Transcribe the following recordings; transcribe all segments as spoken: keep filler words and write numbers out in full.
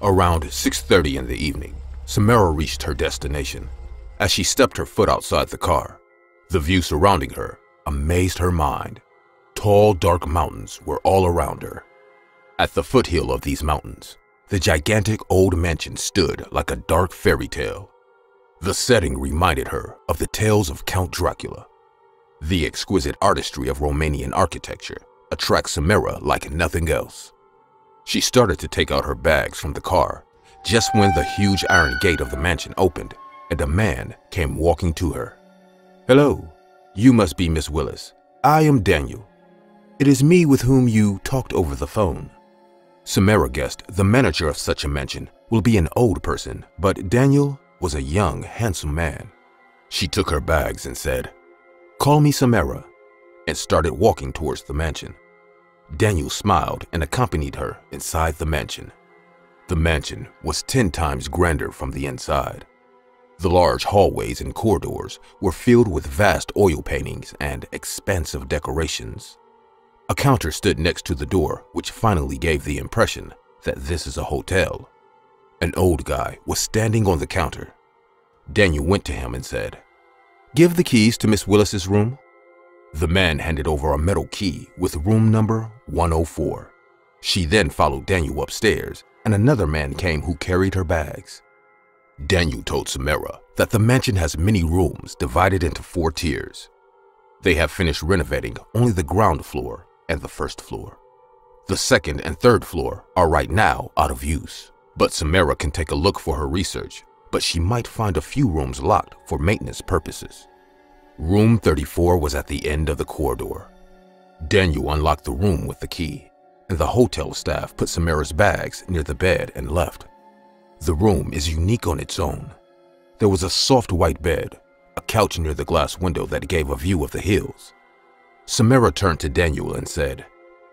Around six thirty in the evening, Samara reached her destination. As she stepped her foot outside the car, the view surrounding her amazed her mind. Tall, dark mountains were all around her. At the foothill of these mountains, the gigantic old mansion stood like a dark fairy tale. The setting reminded her of the tales of Count Dracula. The exquisite artistry of Romanian architecture attracts Samara like nothing else. She started to take out her bags from the car just when the huge iron gate of the mansion opened and a man came walking to her. "Hello, you must be Miss Willis. I am Daniel. It is me with whom you talked over the phone." Samara guessed the manager of such a mansion will be an old person, but Daniel was a young, handsome man. She took her bags and said, "Call me Samara," and started walking towards the mansion. Daniel smiled and accompanied her inside the mansion. The mansion was ten times grander from the inside. The large hallways and corridors were filled with vast oil paintings and expansive decorations. A counter stood next to the door, which finally gave the impression that this is a hotel. An old guy was standing on the counter. Daniel went to him and said, "Give the keys to Miss Willis's room." The man handed over a metal key with room number one oh four. She then followed Daniel upstairs, and another man came who carried her bags. Daniel told Samara that the mansion has many rooms divided into four tiers. They have finished renovating only the ground floor and the first floor. The second and third floor are right now out of use, but Samara can take a look for her research, but she might find a few rooms locked for maintenance purposes. Room thirty-four was at the end of the corridor. Daniel unlocked the room with the key, and the hotel staff put Samara's bags near the bed and left. The room is unique on its own. There was a soft white bed, a couch near the glass window that gave a view of the hills. Samara turned to Daniel and said,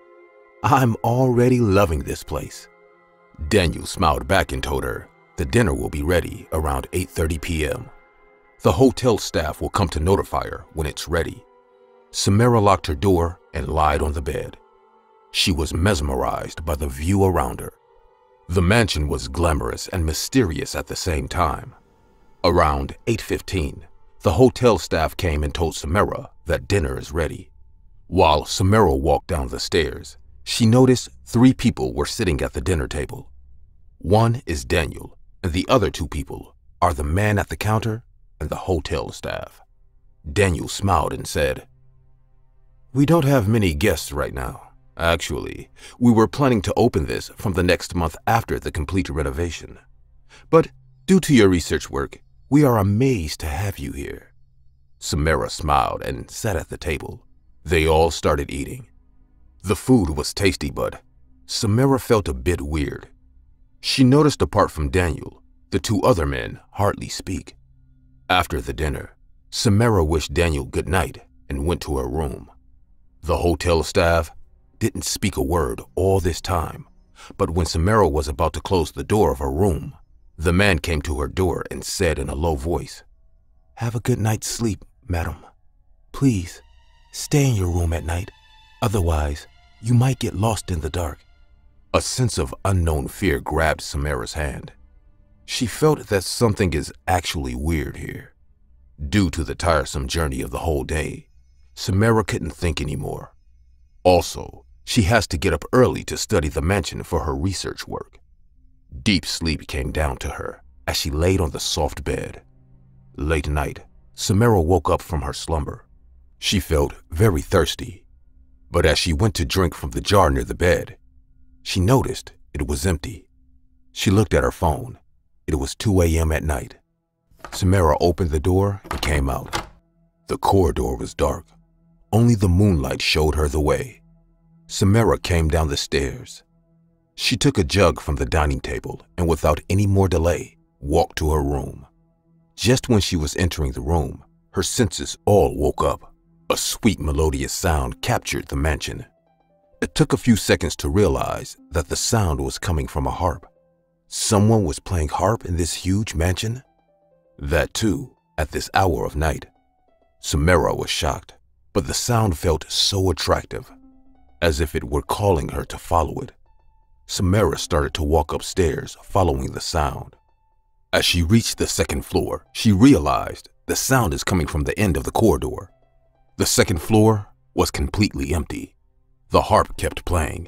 "I'm already loving this place." Daniel smiled back and told her the dinner will be ready around eight thirty p m The hotel staff will come to notify her when it's ready. Samara locked her door and lied on the bed. She was mesmerized by the view around her. The mansion was glamorous and mysterious at the same time. Around eight fifteen, the hotel staff came and told Samara that dinner is ready. While Samara walked down the stairs, she noticed three people were sitting at the dinner table. One is Daniel, and the other two people are the man at the counter and the hotel staff. Daniel smiled and said, "We don't have many guests right now. Actually, we were planning to open this from the next month after the complete renovation. But due to your research work, we are amazed to have you here." Samara smiled and sat at the table. They all started eating. The food was tasty, but Samara felt a bit weird. She noticed apart from Daniel, the two other men hardly speak. After the dinner, Samara wished Daniel good night and went to her room. The hotel staff didn't speak a word all this time, but when Samara was about to close the door of her room, the man came to her door and said in a low voice, "Have a good night's sleep, madam. Please, stay in your room at night. Otherwise, you might get lost in the dark." A sense of unknown fear grabbed Samara's hand. She felt that something is actually weird here. Due to the tiresome journey of the whole day, Samara couldn't think anymore. Also, she has to get up early to study the mansion for her research work. Deep sleep came down to her as she laid on the soft bed. Late night, Samara woke up from her slumber. She felt very thirsty, but as she went to drink from the jar near the bed, she noticed it was empty. She looked at her phone. It was two a m at night. Samara opened the door and came out. The corridor was dark. Only the moonlight showed her the way. Samara came down the stairs. She took a jug from the dining table and without any more delay, walked to her room. Just when she was entering the room, her senses all woke up. A sweet melodious sound captured the mansion. It took a few seconds to realize that the sound was coming from a harp. Someone was playing harp in this huge mansion? That too, at this hour of night. Samara was shocked, but the sound felt so attractive, as if it were calling her to follow it. Samara started to walk upstairs, following the sound. As she reached the second floor, she realized the sound is coming from the end of the corridor. The second floor was completely empty. The harp kept playing.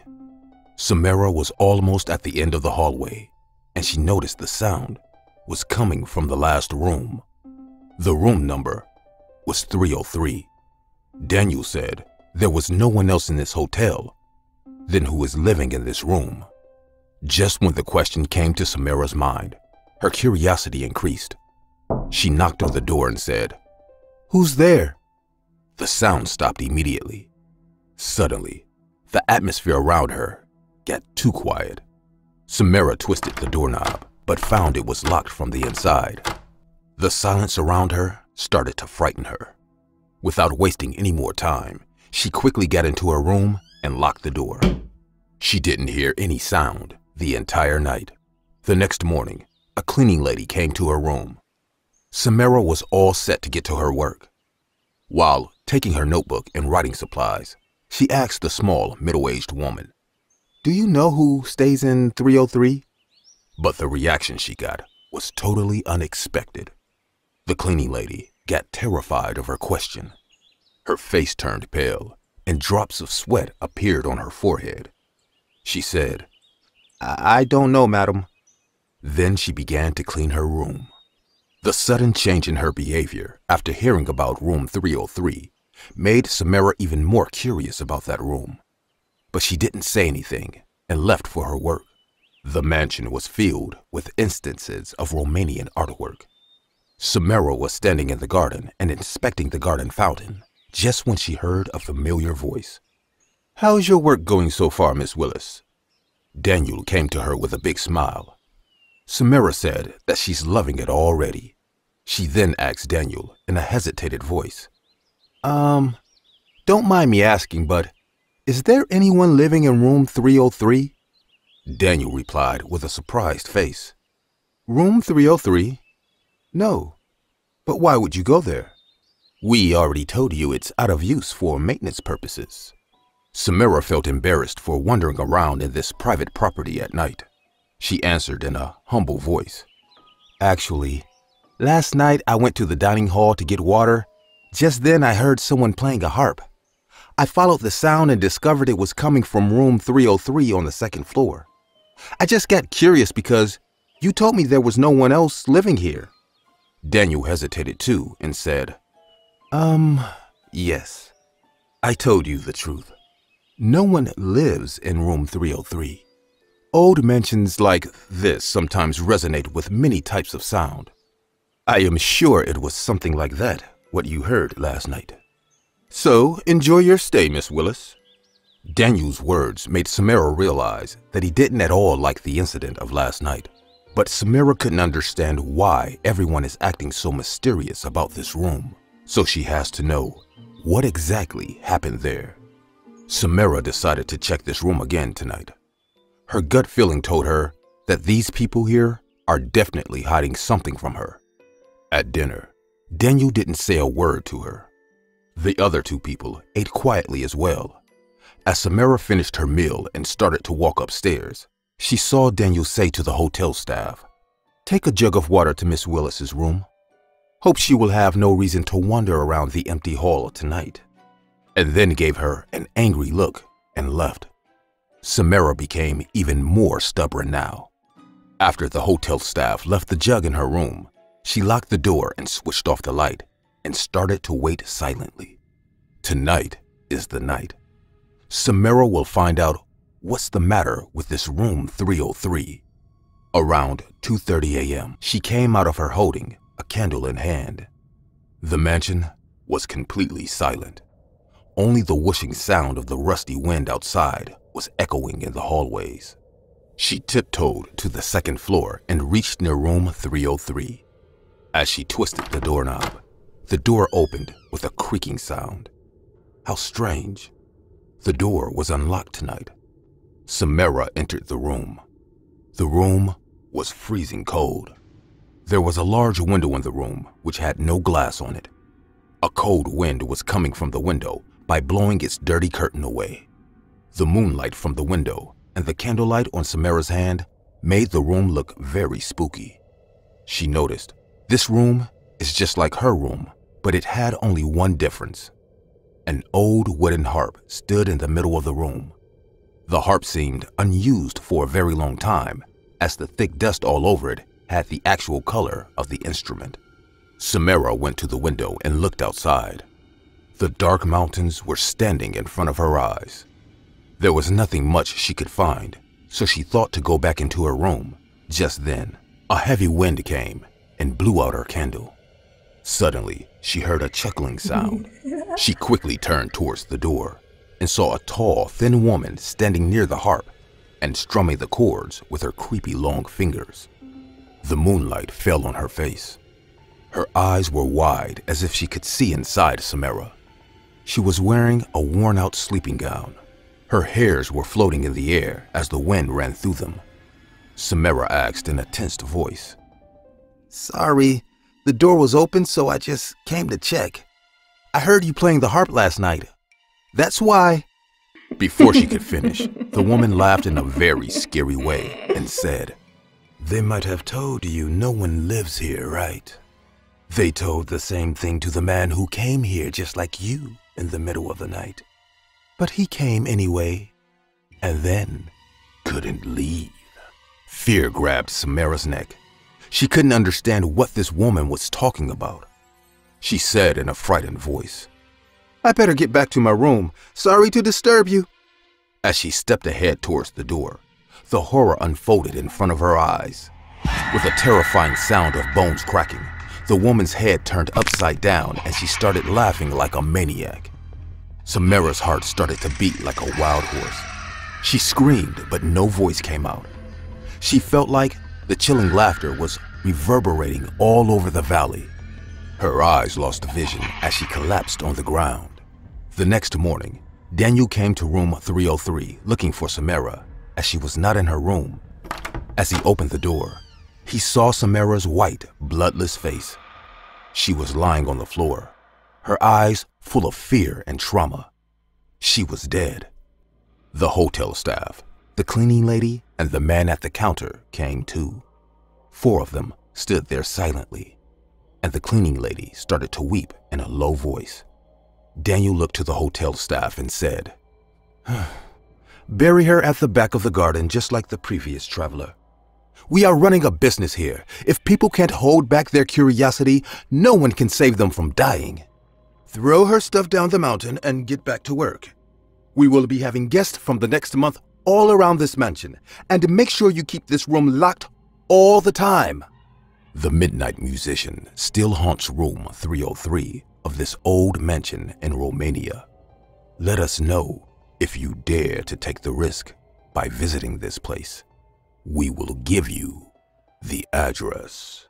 Samara was almost at the end of the hallway, and she noticed the sound was coming from the last room. The room number was three oh three. Daniel said there was no one else in this hotel. Then who is living in this room? Just when the question came to Samara's mind, her curiosity increased. She knocked on the door and said, "Who's there?" The sound stopped immediately. Suddenly, the atmosphere around her got too quiet. Samara twisted the doorknob, but found it was locked from the inside. The silence around her started to frighten her. Without wasting any more time, she quickly got into her room and locked the door. She didn't hear any sound the entire night. The next morning, a cleaning lady came to her room. Samara was all set to get to her work. While taking her notebook and writing supplies, she asked the small, middle-aged woman, "Do you know who stays in three oh three? But the reaction she got was totally unexpected. The cleaning lady got terrified of her question. Her face turned pale, and drops of sweat appeared on her forehead. She said, I, I don't know, madam." Then she began to clean her room. The sudden change in her behavior after hearing about room three oh three made Samara even more curious about that room. But she didn't say anything and left for her work. The mansion was filled with instances of Romanian artwork. Samara was standing in the garden and inspecting the garden fountain just when she heard a familiar voice. "How's your work going so far, Miss Willis?" Daniel came to her with a big smile. Samara said that she's loving it already. She then asked Daniel in a hesitated voice, Um, don't mind me asking, but is there anyone living in room three oh three? Daniel replied with a surprised face. "Room three oh three? No. But why would you go there? We already told you it's out of use for maintenance purposes." Samara felt embarrassed for wandering around in this private property at night. She answered in a humble voice, "Actually, last night I went to the dining hall to get water. Just then I heard someone playing a harp. I followed the sound and discovered it was coming from room three oh three on the second floor. I just got curious because you told me there was no one else living here." Daniel hesitated too and said, Um, yes, I told you the truth. No one lives in room three oh three. Old mansions like this sometimes resonate with many types of sound. I am sure it was something like that, what you heard last night. So, enjoy your stay, Miss Willis." Daniel's words made Samara realize that he didn't at all like the incident of last night. But Samara couldn't understand why everyone is acting so mysterious about this room. So she has to know what exactly happened there. Samara decided to check this room again tonight. Her gut feeling told her that these people here are definitely hiding something from her. At dinner, Daniel didn't say a word to her. The other two people ate quietly as well. As Samara finished her meal and started to walk upstairs, she saw Daniel say to the hotel staff, "Take a jug of water to Miss Willis's room. Hope she will have no reason to wander around the empty hall tonight," and then gave her an angry look and left. Samara became even more stubborn now. After the hotel staff left the jug in her room, she locked the door and switched off the light and started to wait silently. Tonight is the night. Samara will find out what's the matter with this room three oh three. Around two thirty a m, she came out of her holding, a candle in hand. The mansion was completely silent. Only the whooshing sound of the rusty wind outside was echoing in the hallways. She tiptoed to the second floor and reached near room three oh three. As she twisted the doorknob, the door opened with a creaking sound. How strange. The door was unlocked tonight. Samara entered the room. The room was freezing cold. There was a large window in the room which had no glass on it. A cold wind was coming from the window by blowing its dirty curtain away. The moonlight from the window and the candlelight on Samara's hand made the room look very spooky. She noticed this room is just like her room, but it had only one difference. An old wooden harp stood in the middle of the room. The harp seemed unused for a very long time, as the thick dust all over it had the actual color of the instrument. Samara went to the window and looked outside. The dark mountains were standing in front of her eyes. There was nothing much she could find, so she thought to go back into her room. Just then, a heavy wind came and blew out her candle. Suddenly, she heard a chuckling sound. She quickly turned towards the door and saw a tall, thin woman standing near the harp and strumming the chords with her creepy long fingers. The moonlight fell on her face. Her eyes were wide as if she could see inside Samara. She was wearing a worn-out sleeping gown. Her hairs were floating in the air as the wind ran through them. Samara asked in a tensed voice, "Sorry, the door was open, so I just came to check. I heard you playing the harp last night. That's why." Before she could finish, the woman laughed in a very scary way and said, "They might have told you no one lives here, right? They told the same thing to the man who came here just like you in the middle of the night. But he came anyway, and then couldn't leave." Fear grabbed Samara's neck. She couldn't understand what this woman was talking about. She said in a frightened voice, "I better get back to my room. Sorry to disturb you." As she stepped ahead towards the door, the horror unfolded in front of her eyes. With a terrifying sound of bones cracking, the woman's head turned upside down and she started laughing like a maniac. Samara's heart started to beat like a wild horse. She screamed, but no voice came out. She felt like the chilling laughter was reverberating all over the valley. Her eyes lost vision as she collapsed on the ground. The next morning, Daniel came to room three oh three looking for Samara, as she was not in her room. As he opened the door, he saw Samara's white, bloodless face. She was lying on the floor, her eyes full of fear and trauma. She was dead. The hotel staff, the cleaning lady, and the man at the counter came too. Four of them stood there silently, and the cleaning lady started to weep in a low voice. Daniel looked to the hotel staff and said, "Bury her at the back of the garden just like the previous traveler. We are running a business here. If people can't hold back their curiosity, no one can save them from dying. Throw her stuff down the mountain and get back to work. We will be having guests from the next month all around this mansion, and make sure you keep this room locked all the time." The midnight musician still haunts room three oh three of this old mansion in Romania. Let us know if you dare to take the risk by visiting this place. We will give you the address.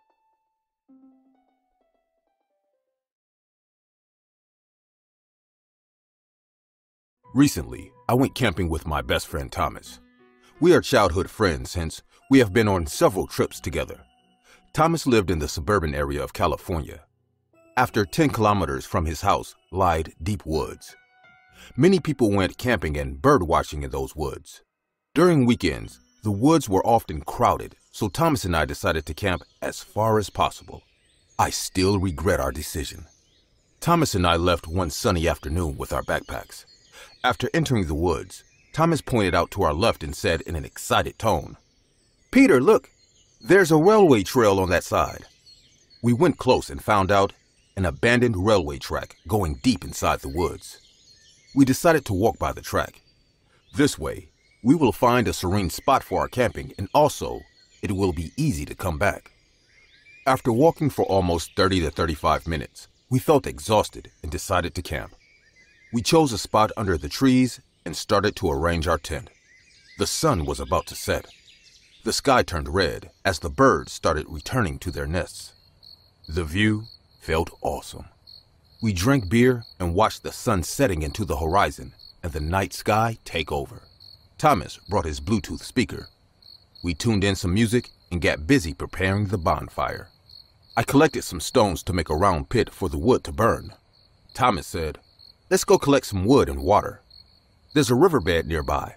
Recently, I went camping with my best friend Thomas. We are childhood friends, hence we have been on several trips together. Thomas lived in the suburban area of California. After ten kilometers from his house lied deep woods. Many people went camping and bird watching in those woods. During weekends, the woods were often crowded, so Thomas and I decided to camp as far as possible. I still regret our decision. Thomas and I left one sunny afternoon with our backpacks. After entering the woods, Thomas pointed out to our left and said in an excited tone, "Peter, look, there's a railway trail on that side." We went close and found out an abandoned railway track going deep inside the woods. We decided to walk by the track. This way, we will find a serene spot for our camping, and also, it will be easy to come back. After walking for almost thirty to thirty-five minutes, we felt exhausted and decided to camp. We chose a spot under the trees and started to arrange our tent. The sun was about to set. The sky turned red as the birds started returning to their nests. The view felt awesome. We drank beer and watched the sun setting into the horizon and the night sky take over. Thomas brought his Bluetooth speaker. We tuned in some music and got busy preparing the bonfire. I collected some stones to make a round pit for the wood to burn. Thomas said, "Let's go collect some wood and water. There's a riverbed nearby.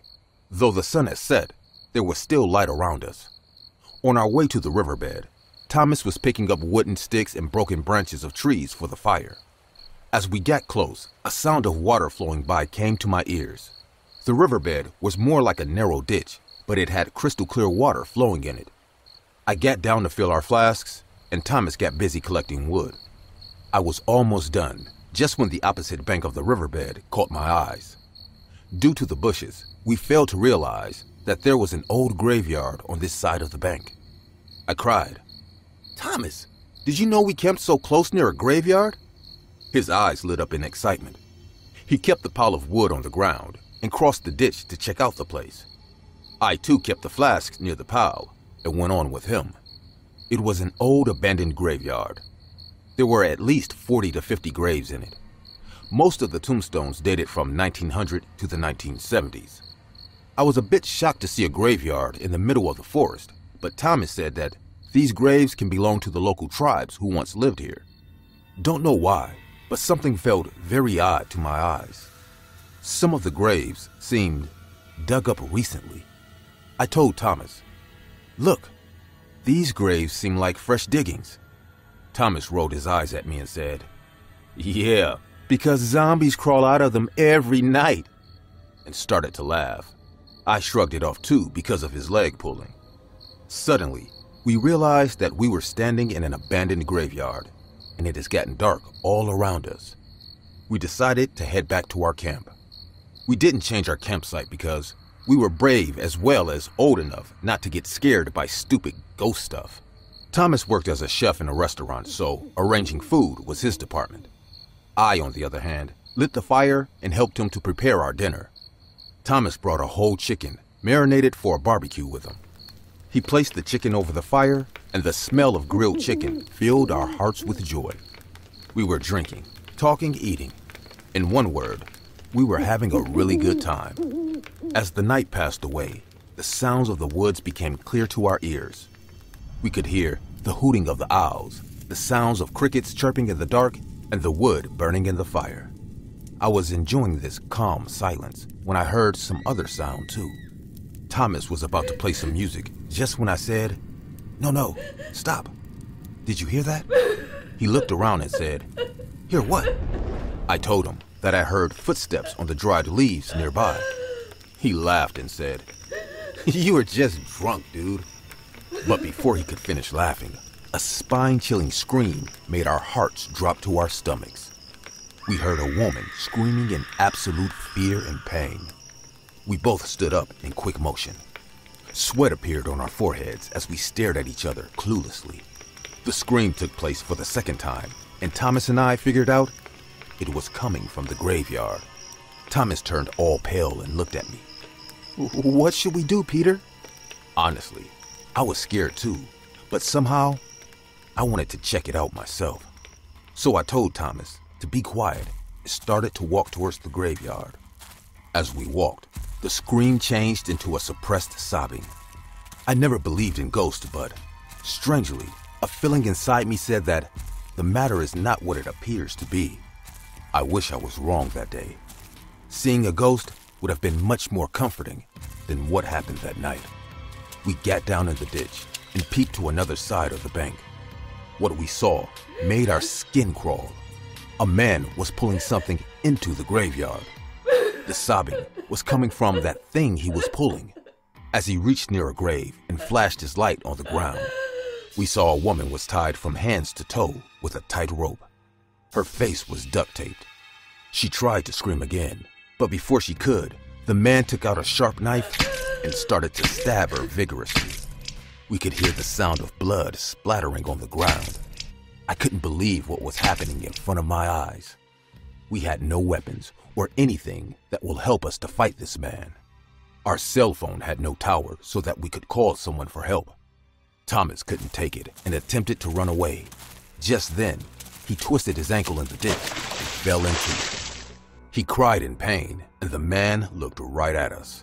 Though the sun had set, there was still light around us. On our way to the riverbed, Thomas was picking up wooden sticks and broken branches of trees for the fire. As we got close, a sound of water flowing by came to my ears. The riverbed was more like a narrow ditch, but it had crystal clear water flowing in it. I got down to fill our flasks, and Thomas got busy collecting wood. I was almost done, just when the opposite bank of the riverbed caught my eyes. Due to the bushes, we failed to realize that there was an old graveyard on this side of the bank. I cried, "Thomas, did you know we camped so close near a graveyard?" His eyes lit up in excitement. He kept the pile of wood on the ground and crossed the ditch to check out the place. I too kept the flasks near the pile and went on with him. It was an old abandoned graveyard. There were at least forty to fifty graves in it. Most of the tombstones dated from nineteen hundred to the nineteen seventies. I was a bit shocked to see a graveyard in the middle of the forest, but Thomas said that these graves can belong to the local tribes who once lived here. Don't know why, but something felt very odd to my eyes. Some of the graves seemed dug up recently. I told Thomas, "Look, these graves seem like fresh diggings." Thomas rolled his eyes at me and said, "Yeah, because zombies crawl out of them every night," and started to laugh. I shrugged it off too because of his leg pulling. Suddenly, we realized that we were standing in an abandoned graveyard, and it has gotten dark all around us. We decided to head back to our camp. We didn't change our campsite because we were brave as well as old enough not to get scared by stupid ghost stuff. Thomas worked as a chef in a restaurant, so arranging food was his department. I, on the other hand, lit the fire and helped him to prepare our dinner. Thomas brought a whole chicken, marinated for a barbecue with him. He placed the chicken over the fire, and the smell of grilled chicken filled our hearts with joy. We were drinking, talking, eating. In one word, we were having a really good time. As the night passed away, the sounds of the woods became clear to our ears. We could hear the hooting of the owls, the sounds of crickets chirping in the dark, and the wood burning in the fire. I was enjoying this calm silence when I heard some other sound too. Thomas was about to play some music just when I said, "No, no, stop. Did you hear that?" He looked around and said, "Hear what?" I told him that I heard footsteps on the dried leaves nearby. He laughed and said, "You were just drunk, dude." But before he could finish laughing, a spine-chilling scream made our hearts drop to our stomachs. We heard a woman screaming in absolute fear and pain. We both stood up in quick motion. Sweat appeared on our foreheads as we stared at each other cluelessly. The scream took place for the second time, and Thomas and I figured out it was coming from the graveyard. Thomas turned all pale and looked at me. "What should we do, Peter?" Honestly, I was scared too, but somehow I wanted to check it out myself. So I told Thomas to be quiet and started to walk towards the graveyard. As we walked, the scream changed into a suppressed sobbing. I never believed in ghosts, but strangely, a feeling inside me said that the matter is not what it appears to be. I wish I was wrong that day. Seeing a ghost would have been much more comforting than what happened that night. We got down in the ditch and peeked to another side of the bank. What we saw made our skin crawl. A man was pulling something into the graveyard. The sobbing was coming from that thing he was pulling. As he reached near a grave and flashed his light on the ground, we saw a woman was tied from hands to toe with a tight rope. Her face was duct taped. She tried to scream again, but before she could, the man took out a sharp knife and started to stab her vigorously. We could hear the sound of blood splattering on the ground. I couldn't believe what was happening in front of my eyes. We had no weapons or anything that will help us to fight this man. Our cell phone had no tower so that we could call someone for help. Thomas couldn't take it and attempted to run away. Just then, he twisted his ankle in the ditch and fell into it. He cried in pain, and the man looked right at us.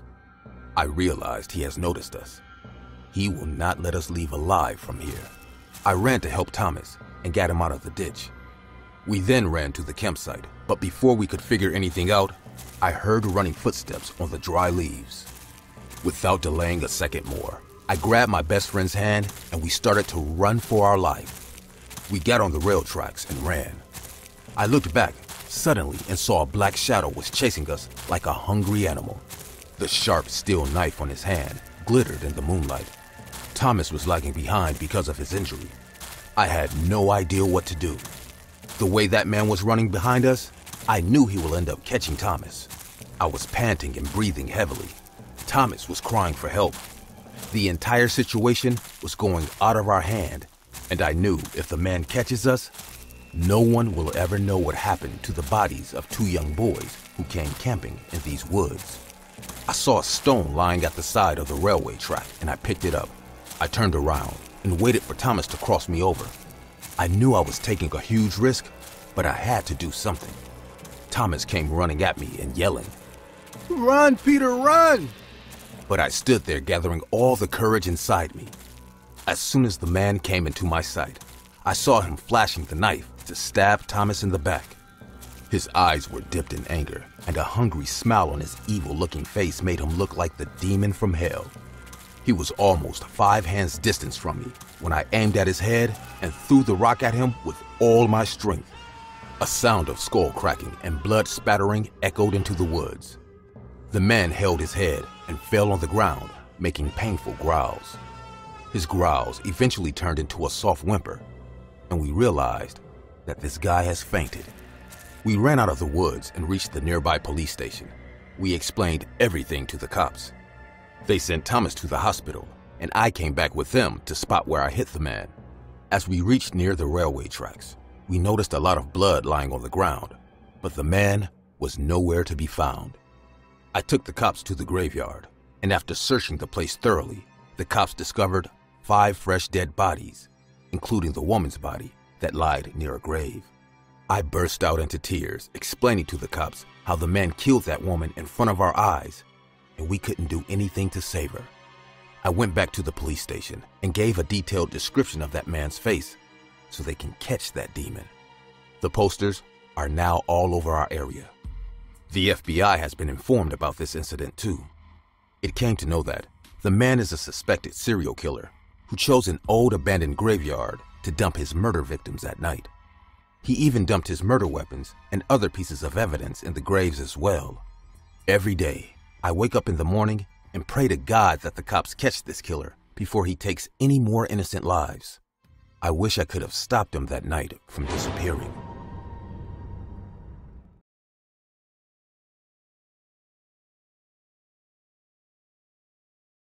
I realized he has noticed us. He will not let us leave alive from here. I ran to help Thomas and got him out of the ditch. We then ran to the campsite, but before we could figure anything out, I heard running footsteps on the dry leaves. Without delaying a second more, I grabbed my best friend's hand and we started to run for our life. We got on the rail tracks and ran. I looked back suddenly and saw a black shadow was chasing us like a hungry animal. The sharp steel knife on his hand glittered in the moonlight. Thomas was lagging behind because of his injury. I had no idea what to do. The way that man was running behind us, I knew he will end up catching Thomas. I was panting and breathing heavily. Thomas was crying for help. The entire situation was going out of our hand, and I knew if the man catches us, no one will ever know what happened to the bodies of two young boys who came camping in these woods. I saw a stone lying at the side of the railway track, and I picked it up. I turned around and waited for Thomas to cross me over. I knew I was taking a huge risk, but I had to do something. Thomas came running at me and yelling, "Run, Peter, run!" But I stood there gathering all the courage inside me. As soon as the man came into my sight, I saw him flashing the knife to stab Thomas in the back. His eyes were dipped in anger, and a hungry smile on his evil-looking face made him look like the demon from hell. He was almost five hands distance from me when I aimed at his head and threw the rock at him with all my strength. A sound of skull cracking and blood spattering echoed into the woods. The man held his head and fell on the ground, making painful growls. His growls eventually turned into a soft whimper, and we realized that this guy has fainted. We ran out of the woods and reached the nearby police station. We explained everything to the cops. They sent Thomas to the hospital, and I came back with them to spot where I hit the man. As we reached near the railway tracks, we noticed a lot of blood lying on the ground, but the man was nowhere to be found. I took the cops to the graveyard, and after searching the place thoroughly, the cops discovered five fresh dead bodies, including the woman's body that lied near a grave. I burst out into tears, explaining to the cops how the man killed that woman in front of our eyes, and we couldn't do anything to save her. I went back to the police station and gave a detailed description of that man's face so they can catch that demon. The posters are now all over our area. The F B I has been informed about this incident too. It came to know that the man is a suspected serial killer who chose an old abandoned graveyard to dump his murder victims at night. He even dumped his murder weapons and other pieces of evidence in the graves as well. Every day, I wake up in the morning and pray to God that the cops catch this killer before he takes any more innocent lives. I wish I could have stopped him that night from disappearing.